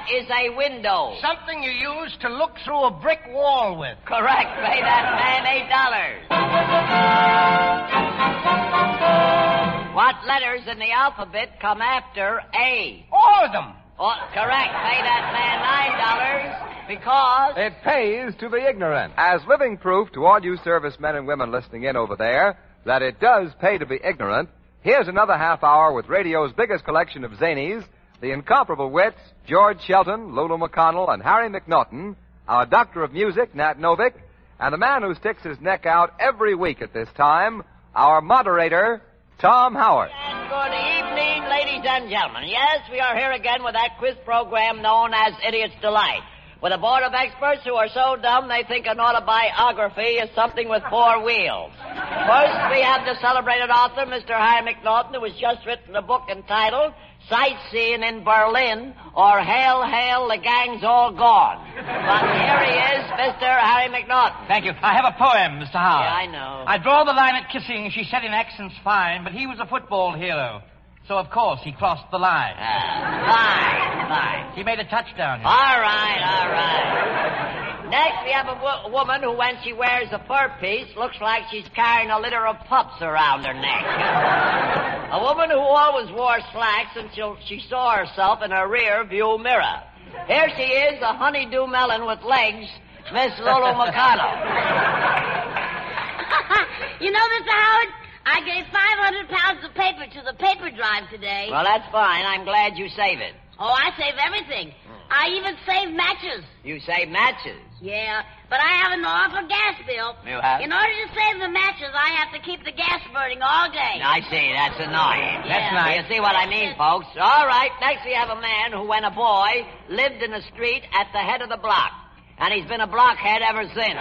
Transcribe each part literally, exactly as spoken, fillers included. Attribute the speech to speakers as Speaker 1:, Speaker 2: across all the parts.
Speaker 1: is a window?
Speaker 2: Something you use to look through a brick wall with.
Speaker 1: Correct. Pay that man eight dollars. What letters in the alphabet come after A?
Speaker 2: All of them.
Speaker 1: Oh, correct. Pay that man nine dollars because...
Speaker 3: It pays to be ignorant. As living proof to all you servicemen and women listening in over there that it does pay to be ignorant, here's another half hour with radio's biggest collection of zanies, the incomparable wits, George Shelton, Lulu McConnell, and Harry McNaughton, our doctor of music, Nat Novick, and the man who sticks his neck out every week at this time, our moderator, Tom Howard.
Speaker 1: And good evening, ladies and gentlemen. Yes, we are here again with that quiz program known as Idiot's Delight, with a board of experts who are so dumb they think an autobiography is something with four wheels. First, we have the celebrated author, Mister Harry McNaughton, who has just written a book entitled Sightseeing in Berlin, or Hail, Hail, the Gang's All Gone. But here he is, Mister Harry McNaughton.
Speaker 4: Thank you. I have a poem, Mister Howard.
Speaker 1: Yeah, I know.
Speaker 4: I draw the line at kissing, she said in accents fine, but he was a football hero. So, of course, he crossed the line.
Speaker 1: Uh, fine, fine.
Speaker 4: He made a touchdown.
Speaker 1: All right, all right. Next, we have a wo- woman who, when she wears a fur piece, looks like she's carrying a litter of pups around her neck. A woman who always wore slacks until she saw herself in her rear view mirror. Here she is, a honeydew melon with legs, Miss Lulu McConnell.
Speaker 5: You know, Mister Howard, I gave five hundred pounds of paper to the paper drive today.
Speaker 1: Well, that's fine. I'm glad you save it.
Speaker 5: Oh, I save everything. I even save matches.
Speaker 1: You save matches?
Speaker 5: Yeah, but I have an awful gas bill.
Speaker 1: You have?
Speaker 5: In order to save the matches, I have to keep the gas burning all day.
Speaker 1: I see. That's annoying.
Speaker 5: Yeah.
Speaker 4: That's nice.
Speaker 1: You see what I mean, folks? All right. Next, we have a man who, when a boy, lived in a street at the head of the block. And he's been a blockhead ever since.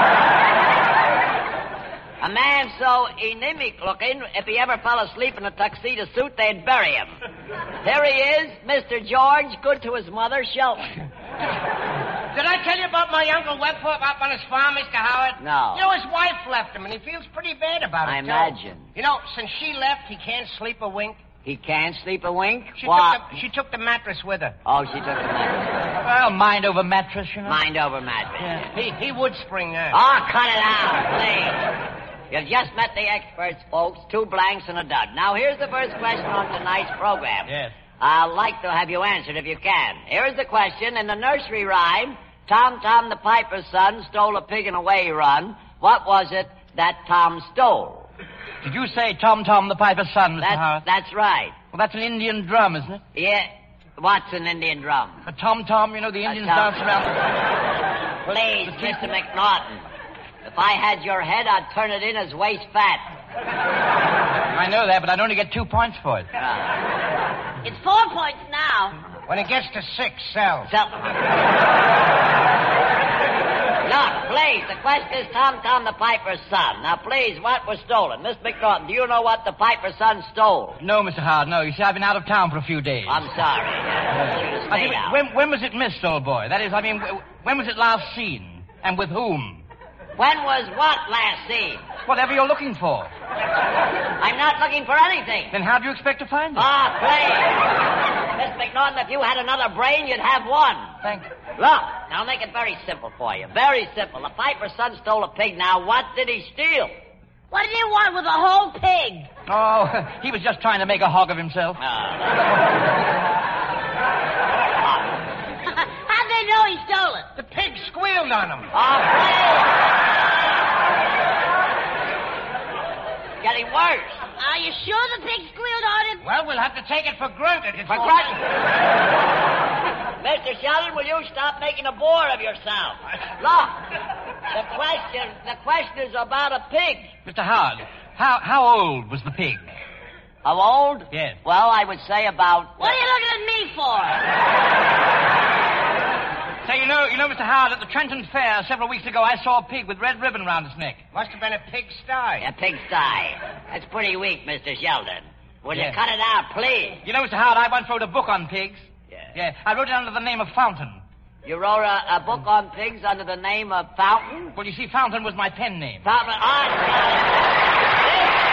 Speaker 1: A man so anemic looking, if he ever fell asleep in a tuxedo suit, they'd bury him. Here he is, Mister George, good to his mother, Shelton.
Speaker 2: Did I tell you about my Uncle Webthorpe up on his farm, Mister Howard?
Speaker 1: No.
Speaker 2: You know, his wife left him, and he feels pretty bad about it,
Speaker 1: I
Speaker 2: too.
Speaker 1: imagine.
Speaker 2: You know, since she left, he can't sleep a wink.
Speaker 1: He can't sleep a wink?
Speaker 2: She,
Speaker 1: What?
Speaker 2: took the, she took the mattress with her.
Speaker 1: Oh, she took the mattress.
Speaker 4: Well, mind over mattress, you know.
Speaker 1: Mind over mattress.
Speaker 2: He, he would spring there.
Speaker 1: Oh, cut it out, please. You've just met the experts, folks. Two blanks and a dud. Now, here's the first question on tonight's program.
Speaker 4: Yes.
Speaker 1: I'd like to have you answered if you can. Here's the question. In the nursery rhyme, Tom Tom the Piper's son stole a pig and away he run. What was it that Tom stole?
Speaker 4: Did you say Tom Tom the Piper's son, Mister
Speaker 1: That's,
Speaker 4: Howard?
Speaker 1: that's right.
Speaker 4: Well, that's an Indian drum, isn't it?
Speaker 1: Yeah. What's an Indian drum?
Speaker 4: A tom tom, you know, the Indians
Speaker 1: tom-
Speaker 4: dance around.
Speaker 1: Please, Mister McNaughton. If I had your head, I'd turn it in as waist fat.
Speaker 4: I know that, but I'd only get two points for it.
Speaker 1: Uh,
Speaker 5: It's four points now.
Speaker 2: When it gets to six, sell.
Speaker 1: so... Look, please, the question is Tom Tom the Piper's son. Now, please, what was stolen? Miss McNaughton, do you know what the Piper's son stole?
Speaker 4: No, Mister Howard, no. You see, I've been out of town for a few days.
Speaker 1: I'm sorry. I
Speaker 4: I think, when, when was it missed, old boy? That is, I mean, wh- when was it last seen? And with whom?
Speaker 1: When was what last seen?
Speaker 4: Whatever you're looking for.
Speaker 1: I'm not looking for anything.
Speaker 4: Then how do you expect to find it?
Speaker 1: Ah, please. Miss McNaughton, if you had another brain, you'd have one.
Speaker 4: Thank you.
Speaker 1: Look, now I'll make it very simple for you. Very simple. The Piper's son stole a pig. Now, what did he steal?
Speaker 5: What did he want with a whole pig?
Speaker 4: Oh, he was just trying to make a hog of himself.
Speaker 1: Uh,
Speaker 5: How'd they know he stole it?
Speaker 2: The pig squealed on him.
Speaker 1: oh, please. Getting worse.
Speaker 5: Are you sure the pig squealed on him?
Speaker 2: Well, we'll have to take it for granted. It's
Speaker 1: For
Speaker 2: all-
Speaker 1: granted. Mister Sheldon, will you stop making a bore of yourself? Look, the question, the question is about a pig.
Speaker 4: Mister Howard, how, how old was the pig?
Speaker 1: How old?
Speaker 4: Yes.
Speaker 1: Well, I would say about...
Speaker 5: What are you looking at me for?
Speaker 4: Say, you know, you know, Mister Howard, at the Trenton Fair several weeks ago, I saw a pig with red ribbon around its neck.
Speaker 2: Must have been a pig sty.
Speaker 1: A pigsty. That's pretty weak, Mister Sheldon. Will
Speaker 4: Yes.
Speaker 1: you cut it out, please?
Speaker 4: You know, Mister Howard, I once wrote a book on pigs.
Speaker 1: Yeah.
Speaker 4: Yeah, I wrote it under the name of Fountain.
Speaker 1: You wrote a, a book on pigs under the name of Fountain?
Speaker 4: Well, you see, Fountain was my pen name.
Speaker 1: Fountain... Oh,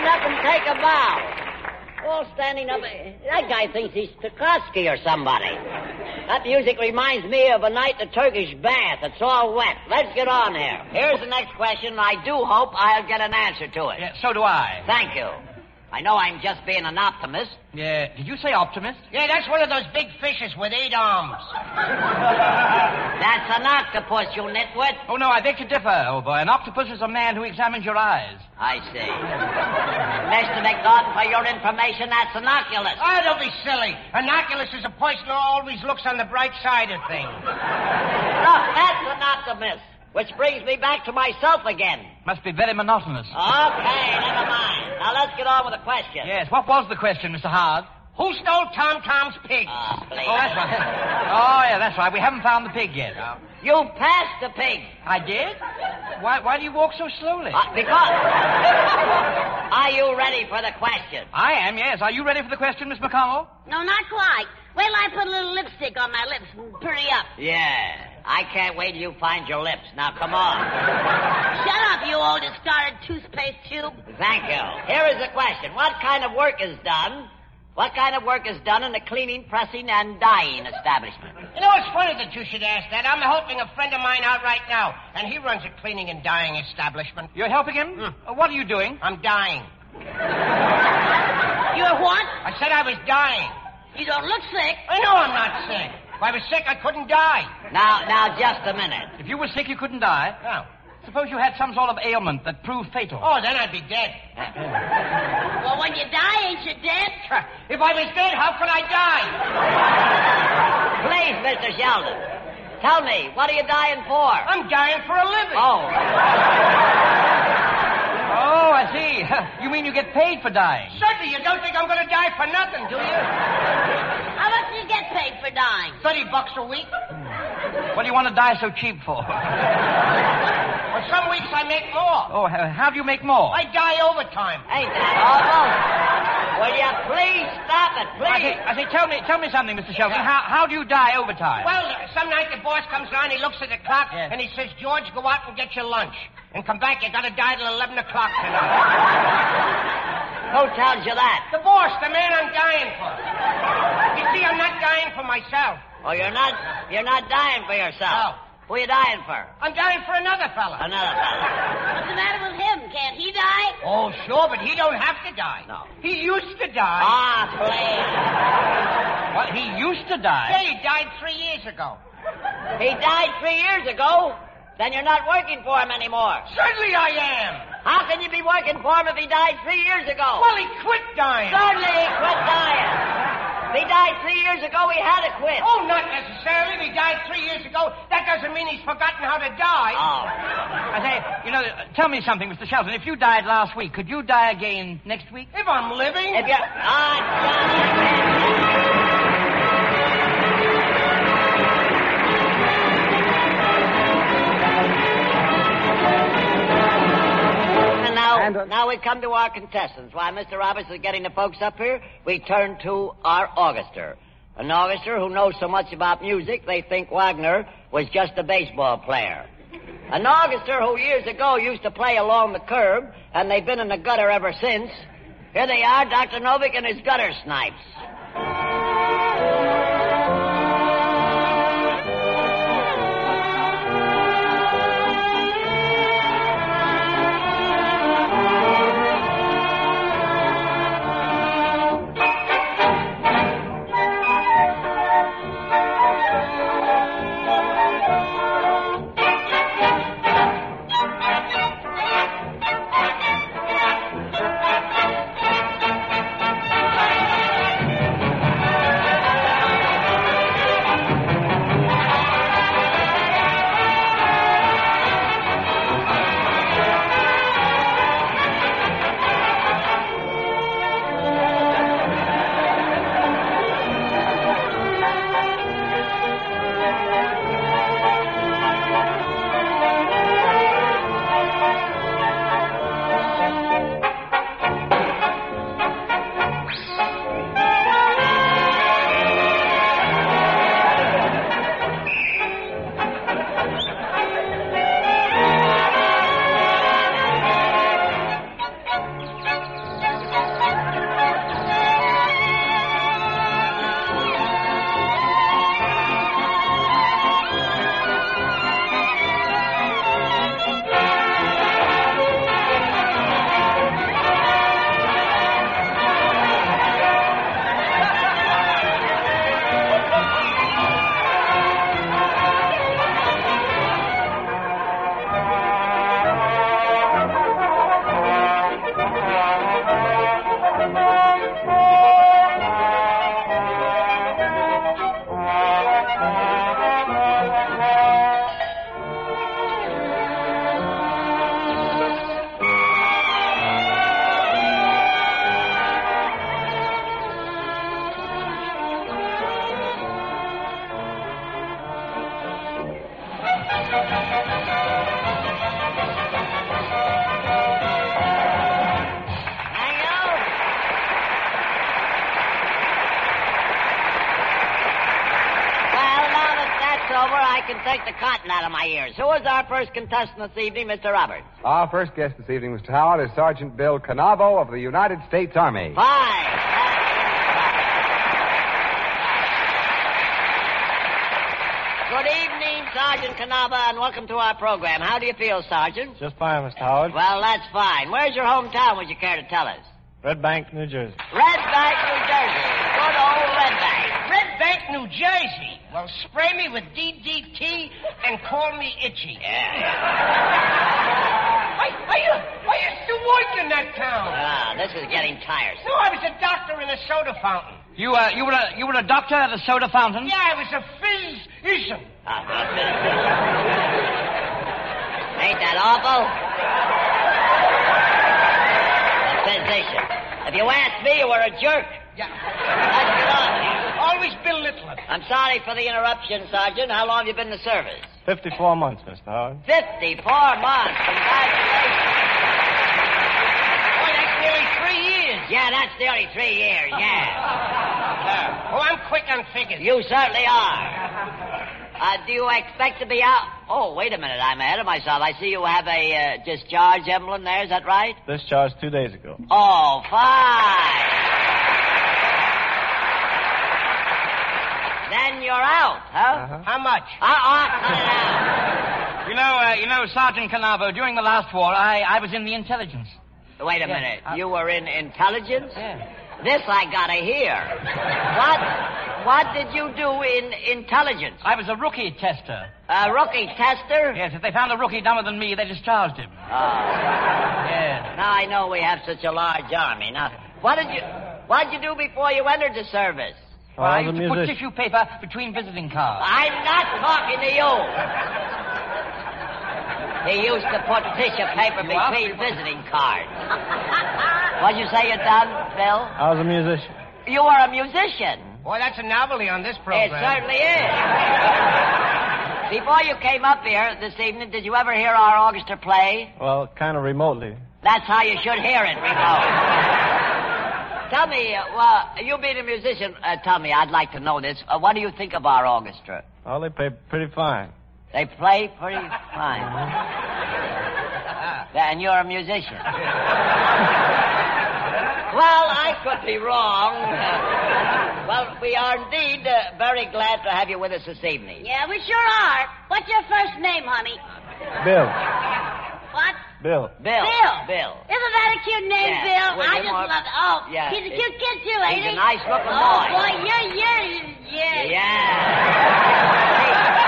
Speaker 1: stand up and take a bow. All standing up. That guy thinks he's Tchaikovsky or somebody. That music reminds me of a night in a Turkish bath. It's all wet. Let's get on here. Here's the next question. I do hope I'll get an answer to it.
Speaker 4: Yeah, so do I.
Speaker 1: Thank you. I know I'm just being an optimist.
Speaker 4: Yeah. Did you say optimist?
Speaker 2: Yeah, that's one of those big fishes with eight arms.
Speaker 1: That's an octopus, you nitwit.
Speaker 4: Oh, no, I beg to differ, old boy. An octopus is a man who examines your eyes.
Speaker 1: I see. Mister McNaughton, for your information, that's an oculus.
Speaker 2: Oh, don't be silly. An oculus is a person who always looks on the bright side of things.
Speaker 1: Look, that's an optimist. Which brings me back to myself again.
Speaker 4: Must be very monotonous.
Speaker 1: Okay, never mind. Now let's get on with the question.
Speaker 4: Yes, what was the question, Mister Howard?
Speaker 2: Who stole Tom Tom's pig?
Speaker 1: Oh, please.
Speaker 4: Oh, that's right. Oh, yeah, that's right. We haven't found the pig yet. No.
Speaker 1: You passed the pig.
Speaker 4: I did? Why, why do you walk so slowly?
Speaker 1: Uh, because... Are you ready for the question?
Speaker 4: I am, yes. Are you ready for the question, Miss McConnell?
Speaker 5: No, not quite. Wait till I put a little lipstick on my lips and hurry up.
Speaker 1: Yeah. I can't wait till you find your lips. Now, come on.
Speaker 5: Shut up, you old discarded toothpaste tube.
Speaker 1: Thank you. Here is the question. What kind of work is done... What kind of work is done in the cleaning, pressing, and dyeing establishment?
Speaker 2: You know, it's funny that you should ask that. I'm helping a friend of mine out right now, and he runs a cleaning and dyeing establishment.
Speaker 4: You're helping him?
Speaker 2: Mm.
Speaker 4: Uh, what are you doing?
Speaker 2: I'm dying.
Speaker 5: You're what?
Speaker 2: I said I was dying.
Speaker 5: You don't look sick.
Speaker 2: I know I'm not sick. If I was sick, I couldn't die.
Speaker 1: Now, now, just a minute.
Speaker 4: If you were sick, you couldn't die.
Speaker 2: No.
Speaker 4: Suppose you had some sort of ailment that proved fatal.
Speaker 2: Oh, then I'd be dead.
Speaker 5: Well, when you die, ain't you dead?
Speaker 2: If I was dead, how could I die?
Speaker 1: Please, Mister Sheldon, tell me, what are you dying for?
Speaker 2: I'm dying for a living.
Speaker 1: Oh.
Speaker 4: Oh, I see. You mean you get paid for dying?
Speaker 2: Certainly, you don't think I'm going to die for nothing, do you?
Speaker 5: How much do you get paid for dying?
Speaker 2: Thirty bucks a week.
Speaker 4: What do you want to die so cheap for?
Speaker 2: Well, some weeks I make more.
Speaker 4: Oh, how do you make more?
Speaker 2: I die overtime.
Speaker 1: Ain't that awful? Will you please stop it,
Speaker 4: I
Speaker 1: please?
Speaker 4: say, I say, tell me, tell me something, Mister Sheldon. How, how do you die overtime?
Speaker 2: Well, uh, some night the boss comes around, he looks at the clock,
Speaker 4: Yes.
Speaker 2: and he says, George, go out and get your lunch. And come back, you gotta die till eleven o'clock tonight.
Speaker 1: Who tells you that?
Speaker 2: The boss, the man I'm dying for. You see, I'm not dying for myself.
Speaker 1: Oh, you're not, you're not dying for yourself.
Speaker 2: No.
Speaker 1: Who are you dying for?
Speaker 2: I'm dying for another fella.
Speaker 1: Another fella.
Speaker 5: What's the matter with him? Can't he die?
Speaker 2: Oh, sure, but he don't have to die.
Speaker 1: No.
Speaker 2: He used to die.
Speaker 1: Ah, please.
Speaker 4: What, he used to die?
Speaker 2: Yeah, he died three years ago.
Speaker 1: He died three years ago. Then you're not working for him anymore.
Speaker 2: Certainly I am.
Speaker 1: How can you be working for him if he died three years ago?
Speaker 2: Well, he quit dying.
Speaker 1: Certainly he quit dying. If he died three years ago, he had to quit.
Speaker 2: Oh, not necessarily. If he died three years ago, that doesn't mean he's forgotten how to die.
Speaker 1: Oh.
Speaker 4: I say, you know, tell me something, Mister Sheldon. If you died last week, could you die again next week?
Speaker 2: If I'm living.
Speaker 1: If you're... Ah, Johnny. Now, now we come to our contestants. While Mister Roberts is getting the folks up here, we turn to our Auguster. An Auguster who knows so much about music, they think Wagner was just a baseball player. An Auguster who years ago used to play along the curb, and they've been in the gutter ever since. Here they are, Doctor Novick and his gutter snipes. can take the cotton out of my ears. Who is our first contestant this evening, Mister Roberts?
Speaker 3: Our first guest this evening, Mister Howard, is Sergeant Bill Canavo of the United States Army.
Speaker 1: Fine. Good evening, Sergeant Canava, and welcome to our program. How do you feel, Sergeant?
Speaker 6: Just fine, Mister Howard.
Speaker 1: Well, that's fine. Where's your hometown, would you care to tell us?
Speaker 6: Red Bank, New Jersey.
Speaker 1: Red Bank, New Jersey. Good old Red Bank.
Speaker 2: Red Bank, New Jersey. Well, spray me with D D T and call me Itchy.
Speaker 1: Yeah.
Speaker 2: I, I, I used to work in that town.
Speaker 1: Ah, this is getting tiresome.
Speaker 2: No, I was a doctor in a soda fountain.
Speaker 4: You, uh, you were a, you were a doctor at a soda fountain?
Speaker 2: Yeah, I was a physician.
Speaker 1: Ah, ah, Ain't that awful? A physician. If you asked me, you were a jerk.
Speaker 2: Yeah.
Speaker 1: Let's get on with you.
Speaker 2: Always belittling.
Speaker 1: I'm sorry for the interruption, Sergeant. How long have you been in the service?
Speaker 6: Fifty-four months, Mister Howard.
Speaker 1: Fifty-four months. Congratulations.
Speaker 2: Boy, that's nearly three years.
Speaker 1: Yeah, that's nearly three years, yeah.
Speaker 2: Uh, oh, I'm quick on figures.
Speaker 1: You certainly are. Uh, do you expect to be out? Oh, wait a minute. I'm ahead of myself. I see you have a uh, discharge emblem there. Is that right?
Speaker 6: Discharged two days ago.
Speaker 1: Oh, fine. Then you're out, huh?
Speaker 6: Uh-huh.
Speaker 2: How much?
Speaker 1: Uh-uh, cut it out.
Speaker 4: You know, uh, you know, Sergeant Canavo, during the last war, I, I was in the intelligence.
Speaker 1: Wait a
Speaker 4: Yeah,
Speaker 1: minute.
Speaker 4: I-
Speaker 1: You were in intelligence?
Speaker 4: Yeah.
Speaker 1: This I gotta hear. What? What did you do in intelligence?
Speaker 4: I was a rookie tester.
Speaker 1: A rookie tester?
Speaker 4: Yes, if they found a rookie dumber than me, they discharged him.
Speaker 1: Oh.
Speaker 4: Yeah.
Speaker 1: Now I know we have such a large army. Now, what did you, what did you do before you entered the service?
Speaker 6: Well,
Speaker 4: I
Speaker 6: I was a
Speaker 4: used to put
Speaker 6: musician.
Speaker 4: tissue paper between visiting cards.
Speaker 1: I'm not talking to you. He used to put tissue paper
Speaker 4: You are?
Speaker 1: between visiting cards. What'd you say you done, Bill?
Speaker 6: I was a musician.
Speaker 1: You were a musician.
Speaker 2: Boy, that's a novelty on this
Speaker 1: It
Speaker 2: program.
Speaker 1: certainly is. Before you came up here this evening, did you ever hear our orchestra play?
Speaker 6: Well, kind of remotely.
Speaker 1: That's how you should hear it, remote. Tell me, uh, well, you being a musician, uh, tell me, I'd like to know this. Uh, what do you think of our orchestra?
Speaker 6: Well, they pay pretty fine.
Speaker 1: They play pretty fine. Yeah, and you're a musician. Well, I could be wrong. Uh, well, we are indeed uh, very glad to have you with us this evening.
Speaker 5: Yeah, we sure are. What's your first name, honey?
Speaker 6: Bill.
Speaker 5: What?
Speaker 6: Bill.
Speaker 1: Bill.
Speaker 5: Bill.
Speaker 1: Bill.
Speaker 5: Isn't that a cute name,
Speaker 1: Yeah.
Speaker 5: Bill?
Speaker 1: Well,
Speaker 5: I
Speaker 1: you're
Speaker 5: just
Speaker 1: more-
Speaker 5: love it. Oh,
Speaker 1: Yeah,
Speaker 5: he's a
Speaker 1: it-
Speaker 5: cute kid, too, ain't
Speaker 1: he's a
Speaker 5: he?
Speaker 1: nice-looking
Speaker 5: oh,
Speaker 1: boy.
Speaker 5: boy, yeah, yeah, yeah.
Speaker 1: Yeah.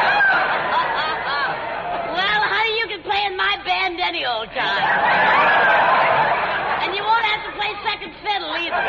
Speaker 5: Well, honey, you can play in my band any old time. And you won't have to play second fiddle either.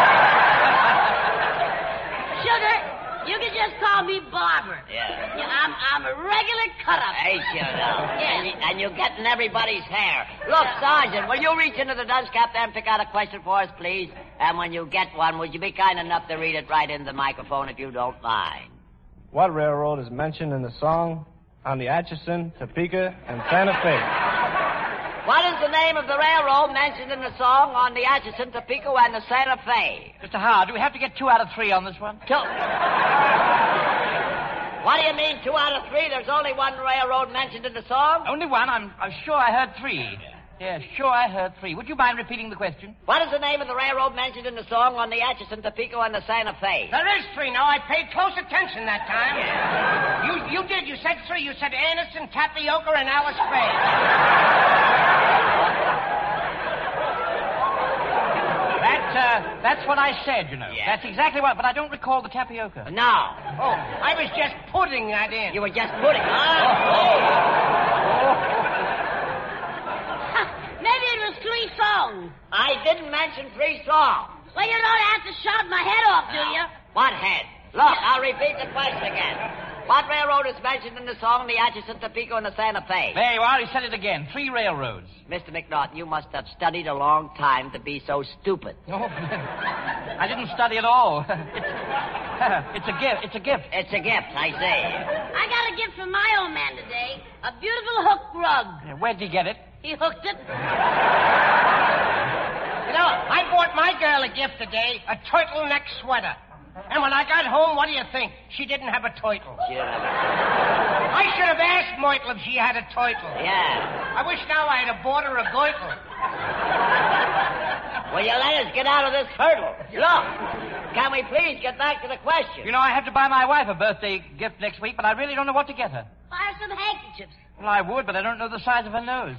Speaker 5: Sugar, you can just call me Barber.
Speaker 1: Yeah.
Speaker 5: Yeah, I'm, I'm a regular cut-up.
Speaker 1: Ain't you, though?
Speaker 5: Yeah.
Speaker 1: And, you, and you're getting everybody's hair. Look, Sergeant, will you reach into the dunce cap there and pick out a question for us, please? And when you get one, would you be kind enough to read it right into the microphone if you don't mind?
Speaker 6: What railroad is mentioned in the song on the Atchison, Topeka, and Santa Fe?
Speaker 1: What is the name of the railroad mentioned in the song on the Atchison, Topeka, and the Santa Fe?
Speaker 4: Mister Howard, do we have to get two out of three on this one?
Speaker 1: Two. What do you mean, two out of three? There's only one railroad mentioned in the song?
Speaker 4: Only one. I'm, I'm sure I heard three. Yes, sure I heard three. Would you mind repeating the question?
Speaker 1: What is the name of the railroad mentioned in the song on the Atchison, Topeka, and the Santa Fe?
Speaker 2: There is three now. I paid close attention that time. You you did. You said three. You said Anderson, Tapioca, and Alice Faye.
Speaker 4: That, uh, that's what I said, you know.
Speaker 1: Yeah.
Speaker 4: That's exactly what, but I don't recall the tapioca.
Speaker 1: No.
Speaker 2: Oh, I was just putting that in.
Speaker 1: You were just putting. Oh.
Speaker 5: Maybe it was three songs.
Speaker 1: I didn't mention three songs.
Speaker 5: Well, you don't have to shout my head off, do you?
Speaker 1: What head? Look, I'll repeat the question again. What railroad is mentioned in the song the Atchison, Topeka, and the Santa Fe?
Speaker 4: There you are. He said it again. Three railroads.
Speaker 1: Mister McNaughton, you must have studied a long time to be so stupid.
Speaker 4: Oh, I didn't study at all. It's, it's a gift. It's a gift.
Speaker 1: It's a gift, I say.
Speaker 5: I got a gift from my old man today. A beautiful hook rug.
Speaker 4: Yeah, where'd you get it?
Speaker 5: He hooked it.
Speaker 2: You know, I bought my girl a gift today, a turtleneck sweater. And when I got home, what do you think? She didn't have a turtle.
Speaker 1: She didn't have a...
Speaker 2: I should have asked Myrtle if she had a turtle.
Speaker 1: Yeah.
Speaker 2: I wish now I had a bought her a girdle.
Speaker 1: Will you let us get out of this hurdle? Look, can we please get back to the question?
Speaker 4: You know, I have to buy my wife a birthday gift next week, but I really don't know what to get her.
Speaker 5: Buy some handkerchiefs.
Speaker 4: Well, I would, but I don't know the size of her nose.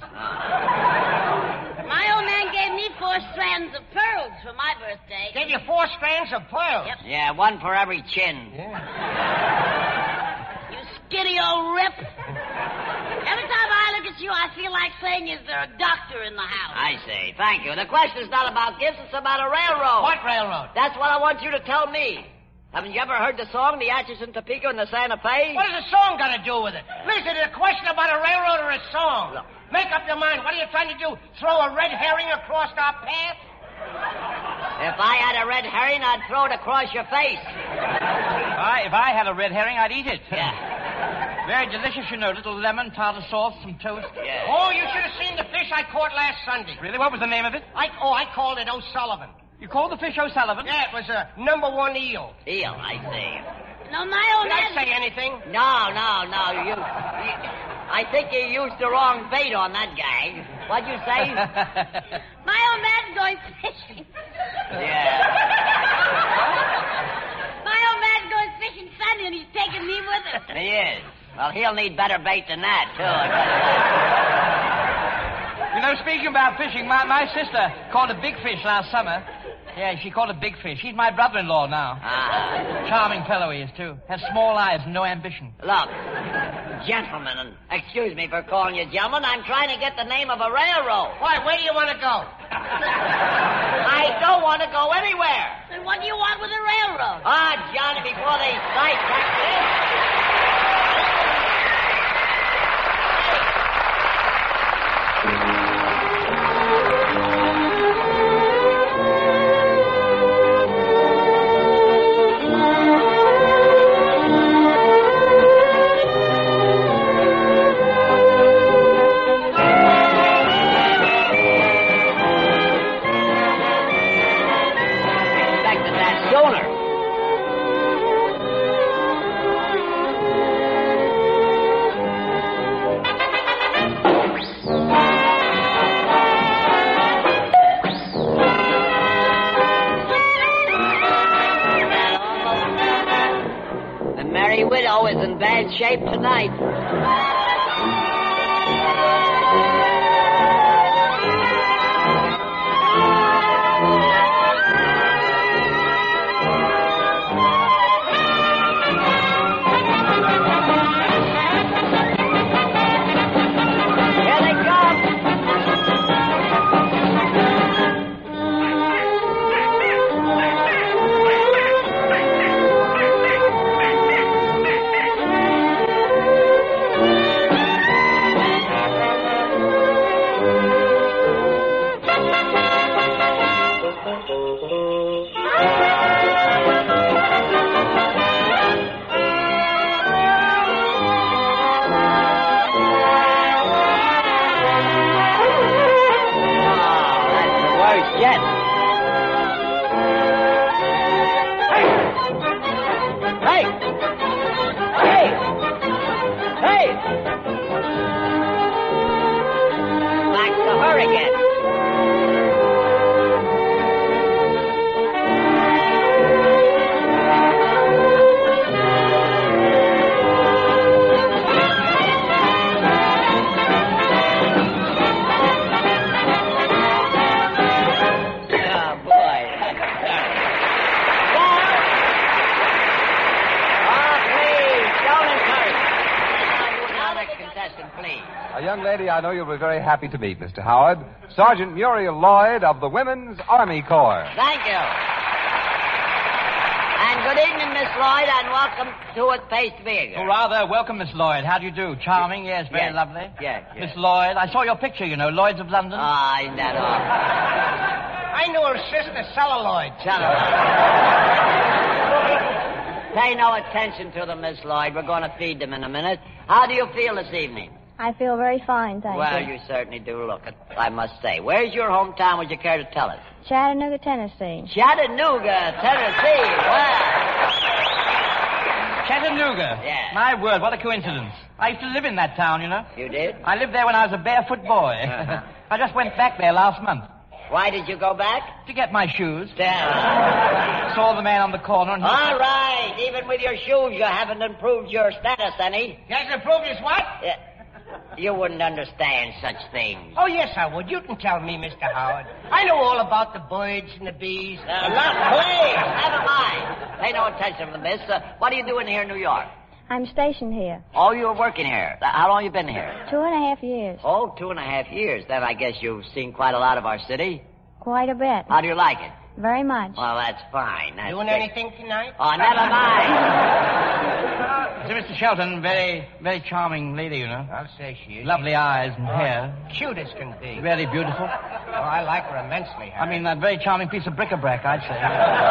Speaker 5: My old man gave me four strands of pearls for my birthday.
Speaker 2: Gave you four strands of pearls?
Speaker 5: Yep.
Speaker 1: Yeah, one for every chin.
Speaker 2: Yeah.
Speaker 5: You skinny old rip. Every time I look at you, I feel like saying, is there a doctor in the house?
Speaker 1: I see. Thank you. The question's not about gifts, it's about a railroad.
Speaker 2: What railroad?
Speaker 1: That's what I want you to tell me. Haven't you ever heard the song, the Atchison, Topeka, and the Santa Fe?
Speaker 2: What has a song got to do with it? Listen, is it a question about a railroad or a song?
Speaker 1: Look.
Speaker 2: Make up your mind. What are you trying to do? Throw a red herring across our path?
Speaker 1: If I had a red herring, I'd throw it across your face.
Speaker 4: I, if I had a red herring, I'd eat it.
Speaker 1: Yeah.
Speaker 4: Very delicious, you know. Little lemon, tartar sauce, some toast.
Speaker 1: Yeah.
Speaker 2: Oh, you should have seen the fish I caught last Sunday.
Speaker 4: Really? What was the name of it?
Speaker 2: I, oh, I called it O'Sullivan.
Speaker 4: You called the fish O'Sullivan?
Speaker 2: Yeah, it was a number one eel.
Speaker 1: Eel, I see.
Speaker 5: No, my old
Speaker 2: Did I
Speaker 5: man...
Speaker 2: say anything?
Speaker 1: No, no, no. You, you, I think you used the wrong bait on that gag. What'd you say?
Speaker 5: My old man's going fishing.
Speaker 1: Yeah.
Speaker 5: My old man's going fishing Sunday, and he's taking me with him.
Speaker 1: He is. Well, he'll need better bait than that, too.
Speaker 4: You know, speaking about fishing, my, my sister caught a big fish last summer. Yeah, she caught a big fish. He's my brother-in-law now.
Speaker 1: Ah.
Speaker 4: Charming fellow he is, too. Has small eyes and no ambition.
Speaker 1: Look, gentlemen, and excuse me for calling you gentlemen, I'm trying to get the name of a railroad.
Speaker 2: Why, where do you want to go?
Speaker 1: I don't want to go anywhere.
Speaker 5: Then what do you want with a railroad?
Speaker 1: Ah, Johnny, before they sidetrack me. Expected that sooner. The Merry Widow is in bad shape tonight. Here they come. Oh, that's the worst yet. Hey! Hey! Hey! Back to her again. Oh, boy. Oh, please, don't encourage. Now, next contestant, please.
Speaker 3: A young lady I know you'll be very happy to meet, Mister Howard. Sergeant Muriel Lloyd of the Women's Army Corps.
Speaker 1: Thank you. And good evening, Miss Lloyd, and welcome to It Pays to Be Here.
Speaker 4: Oh, rather. Welcome, Miss Lloyd. How do you do? Charming, yes, very
Speaker 1: Yes.
Speaker 4: lovely.
Speaker 1: Yes, yes.
Speaker 4: Miss Lloyd, I saw your picture, you know, Lloyd's of London.
Speaker 1: Ah, isn't that all?
Speaker 2: I knew her sister, Celluloid.
Speaker 1: Shut up. Pay no attention to them, Miss Lloyd. We're going to feed them in a minute. How do you feel this evening?
Speaker 7: I feel very fine, thank
Speaker 1: well,
Speaker 7: you.
Speaker 1: you certainly do look it, I must say. Where's your hometown? Would you care to tell us?
Speaker 7: Chattanooga, Tennessee.
Speaker 1: Chattanooga, Tennessee. Well,
Speaker 4: Chattanooga.
Speaker 1: Yeah.
Speaker 4: My word, what a coincidence. I used to live in that town, you know.
Speaker 1: You did?
Speaker 4: I lived there when I was a barefoot boy.
Speaker 1: Uh-huh.
Speaker 4: I just went back there last month
Speaker 1: Why did you go back?
Speaker 4: to get my shoes.
Speaker 1: Yeah.
Speaker 4: Saw the man on the corner and he...
Speaker 1: All right. Even with your shoes, you haven't improved your status any.
Speaker 2: He hasn't improved his what?
Speaker 1: Yeah. You wouldn't understand such things.
Speaker 2: Oh, yes, I would. You can tell me, Mister Howard. I know all about the birds and the bees.
Speaker 1: Uh, look, please, never mind. Pay no attention to the miss. Uh, what are you doing here in New York?
Speaker 7: I'm stationed here.
Speaker 1: Oh, you're working here. Uh, How long you been here?
Speaker 7: Two and a half years.
Speaker 1: Oh, two and a half years. Then I guess you've seen quite a lot of our city.
Speaker 7: Quite a bit.
Speaker 1: How do you like it?
Speaker 7: Very much.
Speaker 1: Well, that's fine. That's
Speaker 2: Doing
Speaker 1: great.
Speaker 2: anything tonight?
Speaker 1: Oh, never mind.
Speaker 4: So, Mister Shelton, very, very charming lady, you know.
Speaker 2: I'll say she is.
Speaker 4: Lovely eyes and hair.
Speaker 2: Cute as can be.
Speaker 4: Really beautiful.
Speaker 2: Oh, I like her immensely,
Speaker 4: I
Speaker 2: Harry.
Speaker 4: mean, that very charming piece of bric-a-brac, I'd say.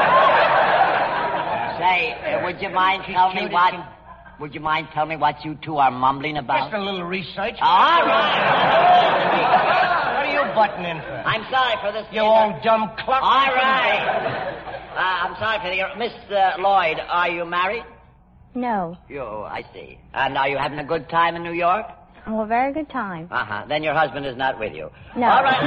Speaker 1: Say, uh, would you mind telling me
Speaker 2: cute as
Speaker 1: what...
Speaker 2: can-
Speaker 1: Would you mind telling me what you two are mumbling about?
Speaker 2: Just a little research.
Speaker 1: All right.
Speaker 2: What are you butting in for?
Speaker 1: I'm sorry for this.
Speaker 2: You old dumb cluck.
Speaker 1: All right. Uh, I'm sorry for the... Miss uh, Lloyd, are you married?
Speaker 7: No.
Speaker 1: You, I see. And are you having a good time in New York?
Speaker 7: Oh, a very good time.
Speaker 1: Uh-huh. Then your husband is not with you.
Speaker 7: No.
Speaker 1: All right.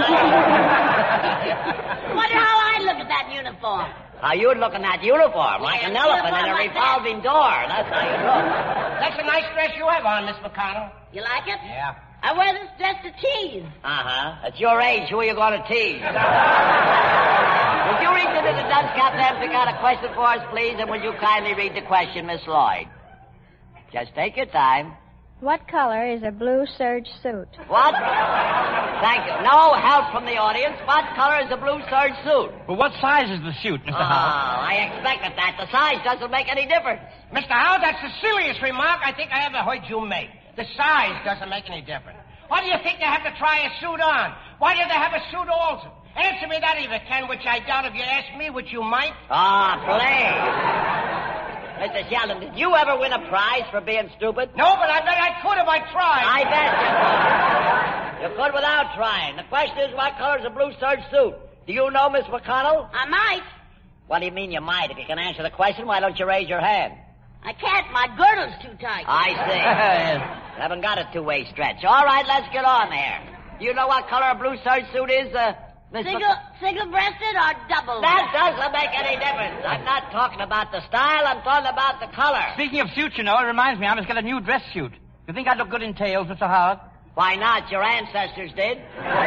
Speaker 5: Wonder how I look at that uniform.
Speaker 1: How you looking at uniform, like
Speaker 5: Yeah,
Speaker 1: an elephant in a
Speaker 5: uniform like
Speaker 1: revolving door. That's how you look.
Speaker 2: That's a nice dress you have on, Miss McConnell.
Speaker 5: You like it?
Speaker 2: Yeah.
Speaker 5: I wear this dress to tease.
Speaker 1: Uh-huh. At your age, who are you going to tease? Would you reach into the dunce cap and pick out a question for us, please? And would you kindly read the question, Miss Lloyd? Just take your time.
Speaker 7: What color is a blue serge suit?
Speaker 1: What? Thank you. No help from the audience. What color is the blue serge suit?
Speaker 4: Well, what size is the suit, Mister
Speaker 1: Oh,
Speaker 4: Howard?
Speaker 1: I expected that. The size doesn't make any difference.
Speaker 2: Mister Howard, that's the silliest remark I think I ever heard you make. The size doesn't make any difference. Why do you think they have to try a suit on? Why do they have a suit also? Answer me that if you can, which I doubt if you ask me, which you might.
Speaker 1: Ah, please. Mister Sheldon, did you ever win a prize for being stupid?
Speaker 2: No, but I bet I could if I tried.
Speaker 1: I bet you could. You could without trying. The question is, what color is a blue serge suit? Do you know, Miss McConnell?
Speaker 5: I might.
Speaker 1: What do you mean you might? If you can answer the question, why don't you raise your hand?
Speaker 5: I can't. My girdle's too tight.
Speaker 1: I see. You haven't got a two-way stretch. All right, let's get on there. Do you know what color a blue serge suit is, uh, Miss
Speaker 5: Single, single-breasted or double?
Speaker 1: That doesn't make any difference. I'm not talking about the style. I'm talking about the color.
Speaker 4: Speaking of suits, you know, it reminds me, I must get a new dress suit. You think I'd look good in tails, Mister Howard?
Speaker 1: Why not? Your ancestors did.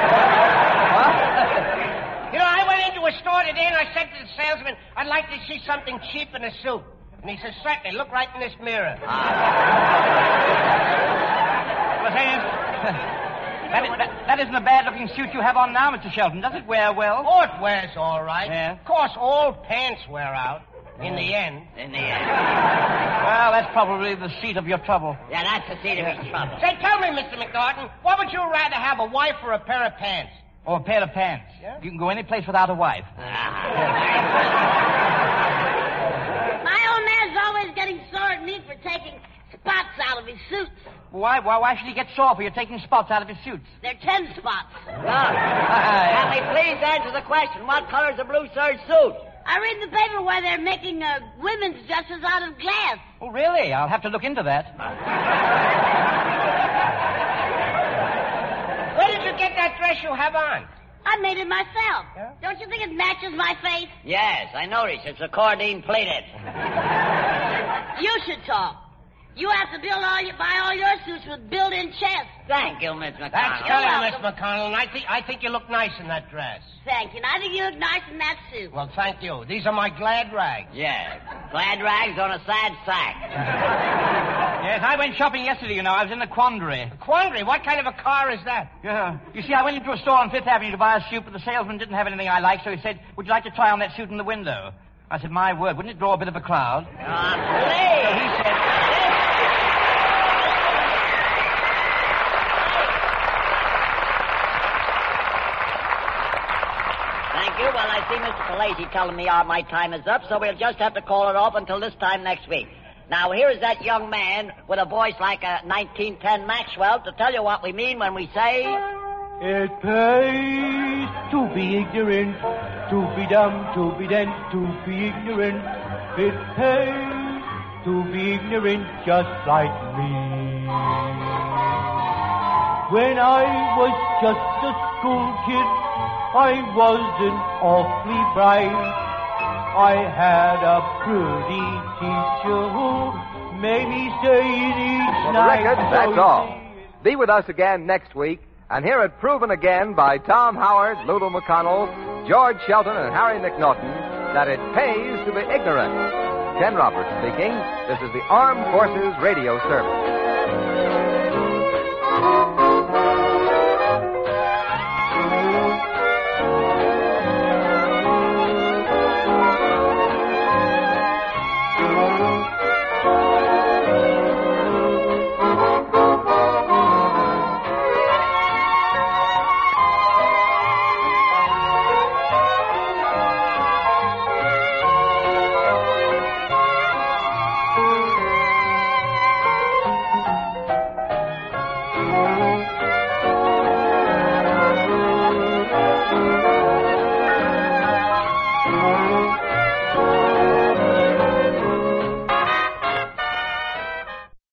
Speaker 2: You know, I went into a store today and I said to the salesman, I'd like to see something cheap in a suit. And he said, certainly, look right in this mirror.
Speaker 4: Well, say, that, is, that, that isn't a bad-looking suit you have on now, Mister Shelton. Does it wear well?
Speaker 2: Oh, it wears all right.
Speaker 4: Yeah.
Speaker 2: Of course, all pants wear out in the end.
Speaker 1: In the end.
Speaker 4: Well, that's probably the seat of your trouble.
Speaker 1: Yeah, that's the seat of his trouble.
Speaker 2: Say, tell me, Mister McNaughton, what would you rather have, a wife or a pair of pants?
Speaker 4: Or a pair of pants.
Speaker 2: Yeah?
Speaker 4: You can go any place without a wife.
Speaker 5: My old man's always getting sore at me for taking spots out of his suits.
Speaker 4: Why, why, why should he get sore for you taking spots out of his suits?
Speaker 5: They're ten spots.
Speaker 1: Look, can we please answer the question? What color is a blue serge suit?
Speaker 5: I read in the paper where they're making uh, women's dresses out of glass.
Speaker 4: Oh, really? I'll have to look into that.
Speaker 2: Where did you get that dress you have on?
Speaker 5: I made it myself.
Speaker 2: Yeah?
Speaker 5: Don't you think it matches my face?
Speaker 1: Yes, I noticed. It's accordion plated.
Speaker 5: You should talk. You have to build all your, buy all your suits with built-in chests.
Speaker 1: Thank you, Miss McConnell.
Speaker 2: That's
Speaker 5: You're
Speaker 2: clever, Miss
Speaker 5: welcome.
Speaker 2: McConnell, and I think, I think you look nice in that dress.
Speaker 5: Thank you. And I think you look nice in that suit.
Speaker 2: Well, thank you. These are my glad rags.
Speaker 1: Yes. Glad rags on a sad sack.
Speaker 4: Yes, I went shopping yesterday, you know. I was in a quandary.
Speaker 2: Quandary, what kind of a car is that?
Speaker 4: Yeah. You see, I went into a store on Fifth Avenue to buy a suit, but the salesman didn't have anything I liked, so he said, would you like to try on that suit in the window? I said, my word, wouldn't it draw a bit of a crowd?
Speaker 1: Ah,
Speaker 4: So
Speaker 1: please.
Speaker 4: he said,
Speaker 1: Thank you. Well, I see Mister Palazzi telling me uh, my time is up, so we'll just have to call it off until this time next week. Now, here is that young man with a voice like a nineteen ten Maxwell to tell you what we mean when we say...
Speaker 8: It pays to be ignorant, to be dumb, to be dense, to be ignorant. It pays to be ignorant just like me. When I was just a school kid, I wasn't awfully bright. I had a pretty teacher who made me say it each
Speaker 3: For the
Speaker 8: night.
Speaker 3: record, that's all. Be with us again next week and hear it proven again by Tom Howard, Lulu McConnell, George Shelton, and Harry McNaughton that it pays to be ignorant. Ken Roberts speaking. This is the Armed Forces Radio Service.